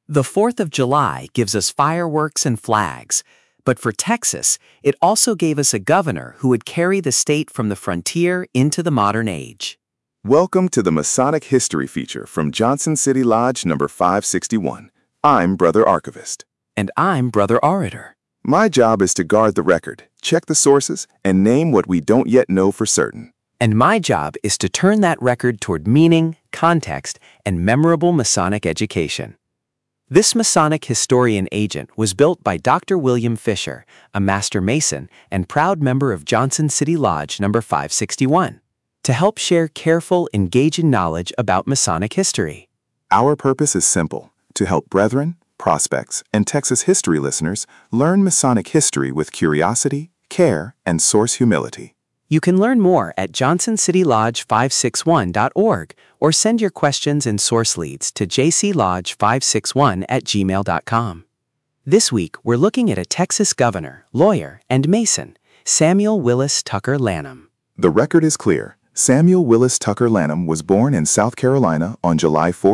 The 4th of July gives us fireworks and flags, but for Texas, it also gave us a governor who would carry the state from the frontier into the modern age. Welcome to the Masonic History feature from Johnson City Lodge number 561. I'm Brother Archivist. And I'm Brother Orator. My job is to guard the record, check the sources, and name what we don't yet know for certain. And my job is to turn that record toward meaning, context, and memorable Masonic education. This Masonic historian agent was built by Dr. William Fisher, a Master Mason and proud member of Johnson City Lodge number 561, to help share careful, engaging knowledge about Masonic history. Our purpose is simple: to help brethren, prospects, and Texas history listeners learn Masonic history with curiosity, care, and source humility. You can learn more at johnsonCityLodge561.org or send your questions and source leads to jclodge561@gmail.com. This week, we're looking at a Texas governor, lawyer, and Mason, Samuel Willis Tucker Lanham. The record is clear. Samuel Willis Tucker Lanham was born in South Carolina on July 4,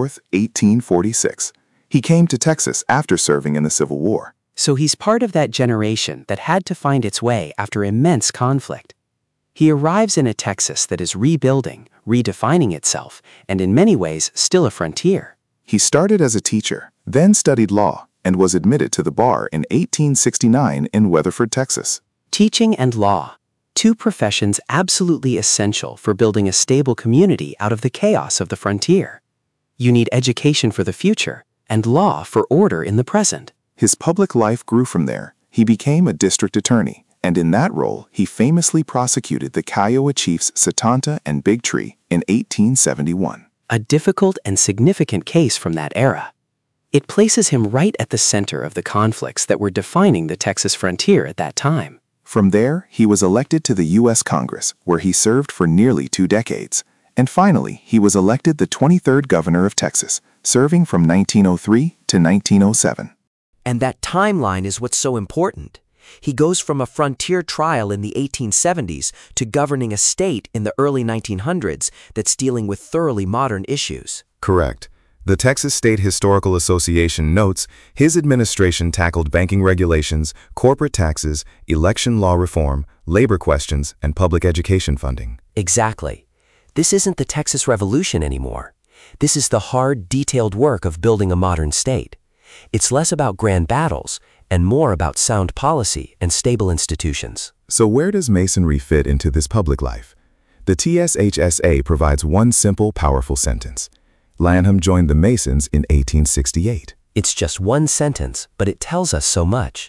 1846. He came to Texas after serving in the Civil War. So he's part of that generation that had to find its way after immense conflict. He arrives in a Texas that is rebuilding, redefining itself, and in many ways still a frontier. He started as a teacher, then studied law, and was admitted to the bar in 1869 in Weatherford, Texas. Teaching and law, two professions absolutely essential for building a stable community out of the chaos of the frontier. You need education for the future and law for order in the present. His public life grew from there. He became a district attorney, and in that role, he famously prosecuted the Kiowa chiefs Satanta and Big Tree in 1871. A difficult and significant case from that era. It places him right at the center of the conflicts that were defining the Texas frontier at that time. From there, he was elected to the U.S. Congress, where he served for nearly 2 decades. And finally, he was elected the 23rd governor of Texas, serving from 1903 to 1907. And that timeline is what's so important. He goes from a frontier trial in the 1870s to governing a state in the early 1900s that's dealing with thoroughly modern issues. Correct. The Texas State Historical Association notes his administration tackled banking regulations, corporate taxes, election law reform, labor questions, and public education funding. Exactly. This isn't the Texas Revolution anymore. This is the hard, detailed work of building a modern state. It's less about grand battles and more about sound policy and stable institutions. So where does Masonry fit into this public life? The TSHSA provides one simple, powerful sentence. Lanham joined the Masons in 1868. It's just one sentence, but it tells us so much.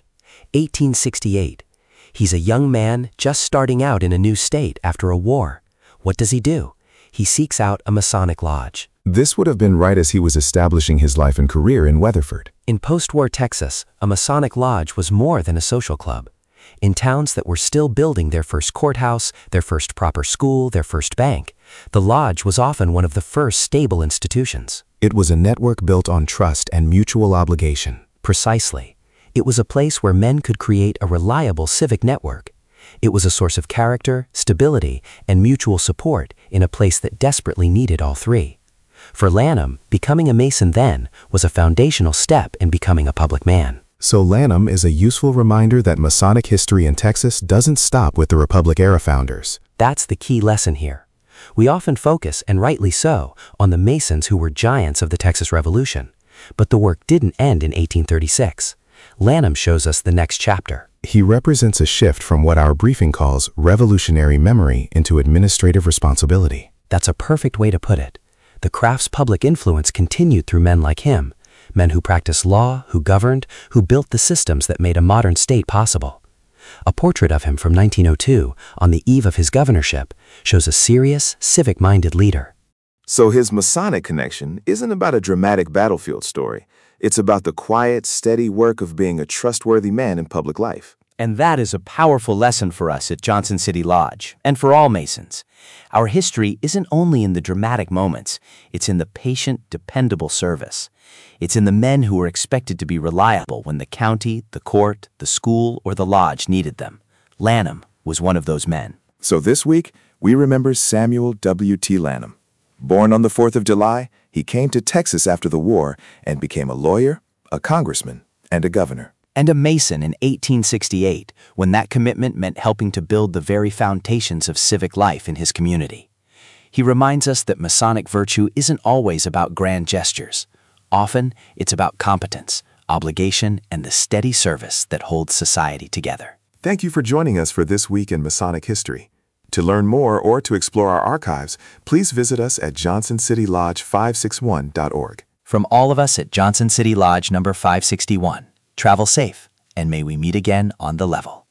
1868. He's a young man just starting out in a new state after a war. What does he do? He seeks out a Masonic lodge. This would have been right as he was establishing his life and career in Weatherford. In post-war Texas, a Masonic lodge was more than a social club. In towns that were still building their first courthouse, their first proper school, their first bank, the lodge was often one of the first stable institutions. It was a network built on trust and mutual obligation. Precisely. It was a place where men could create a reliable civic network. It was a source of character, stability, and mutual support in a place that desperately needed all three. For Lanham, becoming a Mason then was a foundational step in becoming a public man. So Lanham is a useful reminder that Masonic history in Texas doesn't stop with the Republic-era founders. That's the key lesson here. We often focus, and rightly so, on the Masons who were giants of the Texas Revolution. But the work didn't end in 1836. Lanham shows us the next chapter. He represents a shift from what our briefing calls revolutionary memory into administrative responsibility. That's a perfect way to put it. The craft's public influence continued through men like him, men who practiced law, who governed, who built the systems that made a modern state possible. A portrait of him from 1902, on the eve of his governorship, shows a serious, civic-minded leader. So his Masonic connection isn't about a dramatic battlefield story. It's about the quiet, steady work of being a trustworthy man in public life. And that is a powerful lesson for us at Johnson City Lodge, and for all Masons. Our history isn't only in the dramatic moments, it's in the patient, dependable service. It's in the men who were expected to be reliable when the county, the court, the school, or the lodge needed them. Lanham was one of those men. So this week, we remember Samuel W.T. Lanham. Born on the 4th of July, he came to Texas after the war and became a lawyer, a congressman, and a governor. And a Mason in 1868, when that commitment meant helping to build the very foundations of civic life in his community. He reminds us that Masonic virtue isn't always about grand gestures. Often, it's about competence, obligation, and the steady service that holds society together. Thank you for joining us for This Week in Masonic History. To learn more or to explore our archives, please visit us at JohnsonCityLodge561.org. From all of us at Johnson City Lodge number 561, travel safe, and may we meet again on the level.